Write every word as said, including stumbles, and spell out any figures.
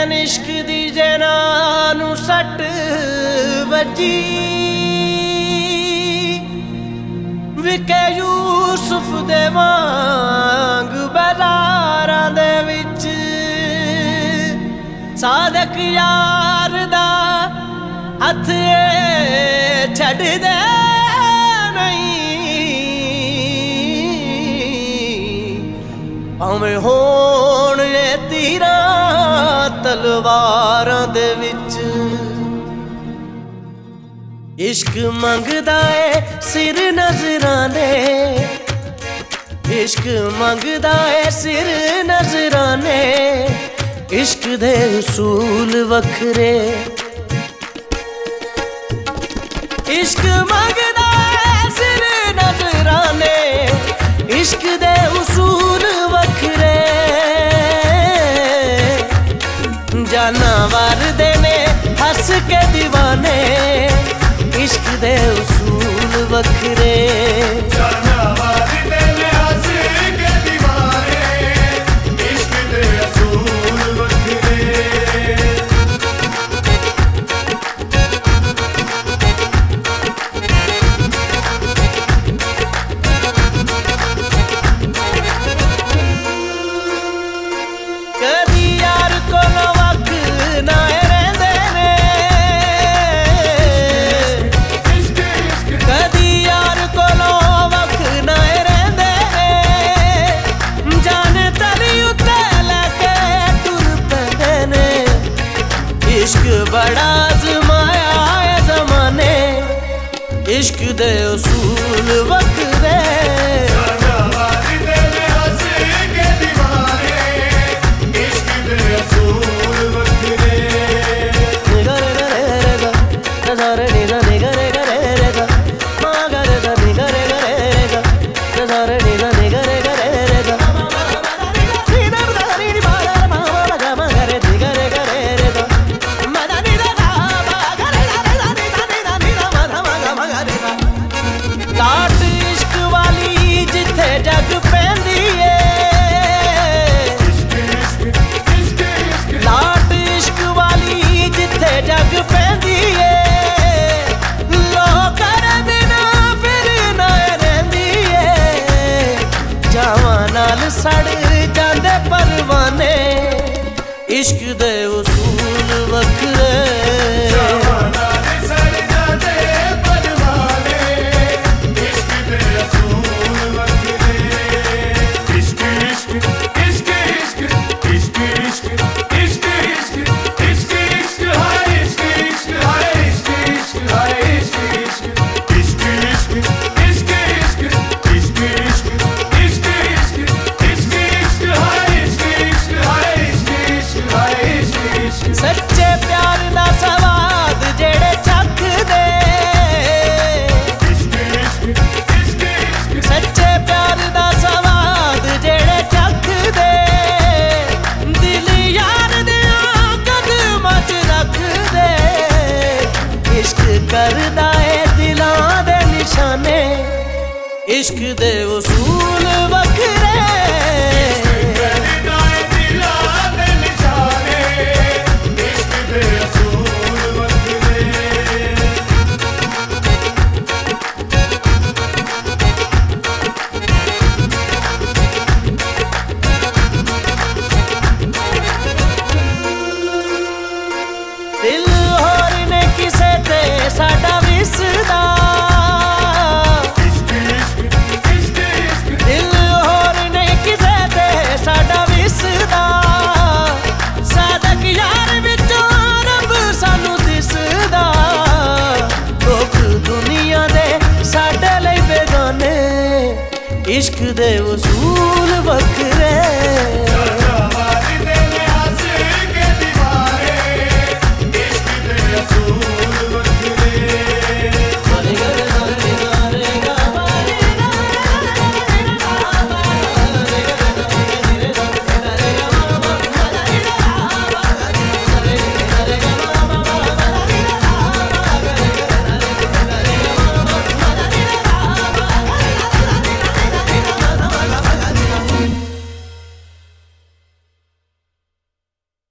ਲੈਣ ਇਸ਼ਕ ਦੀ ਜਨਾ ਨੂੰ ਸੱਟ ਵੱਜੀ ਵਿਕੇ ਯੂਸੁਫ ਦੇ ਵਾਂਗ ਬਾਜ਼ਾਰਾਂ ਦੇ ਵਿੱਚ ਸਾਦਕ ਯਾਰ ਦਾ ਹੱਥ ਛੱਡਦੇ ਭਾਵੇਂ ਹੋਣ ਇਹ ਤੀਰਾਂ ਤਲਵਾਰਾਂ ਦੇ ਵਿੱਚ ਇਸ਼ਕ ਮੰਗਦਾ ਏ ਸਿਰ ਨਜ਼ਰਾਨੇ ਇਸ਼ਕ ਮੰਗਦਾ ਏ ਸਿਰ ਨਜ਼ਰਾਨੇ ਇਸ਼ਕ ਦੇ ਉਸੂਲ ਵੱਖਰੇ ਇਸ਼ਕ ਮੰਗਦਾ ਏ ਸਿਰ ਨਜ਼ਰਾਨੇ ਇਸ਼ਕ ਦੇ ਉਸੂਲ ਵੱਖਰੇ ਜਾਨਵਰ ਦੇ ਨੇ ਹੱਸ ਕੇ دیਵਾਨੇ इश्क दे उसूल वखरे जानवर दे ने हंस के दीवाने इश्क दे उसूल वखरे कदी यार कोलों वख ना इश्क बड़ा आजमाया है ज़माने इश्क दे उसूल वखरे जानवर दे ने हंस के दीवाने इश्क दे उसूल वखरे निगरे गरे रे गा नज़ारे निगा निगरे गरे रे गा माँ गरे गा निगरे गरे रे गा नज़ारे निगा निगरे गरे रे गा सड़ जांदे परवाने इश्क दे उसूल वखरे सड़ जांदे परवाने इश्क दे उसूल वखरे इश्क इश्क इश्क इश्क इश्क इश्क इश्क इश्क इश्क इश्क हाय इश्क इश्क हाय इश्क इश्क हाय इश्क इश्क इश्क इश्क इश्क इश्क इश्क सच्चे प्यार दा सवाद जेड़े चख दे सच्चे प्यार दा सवाद जेड़े चख दे दिल यार दियां कदमां च रख दे इश्क करदा ए दिलां दे निशाने इश्क दे उसूल वखरे दिल होर ने किसे ते साडा विसदा दिल होर ने किसे ते साडा विसदा सादक यार विचों रब सानू दिसदा लोग दुनिया दे साडे लई बेगाने इश्क दे उसूल वखरे।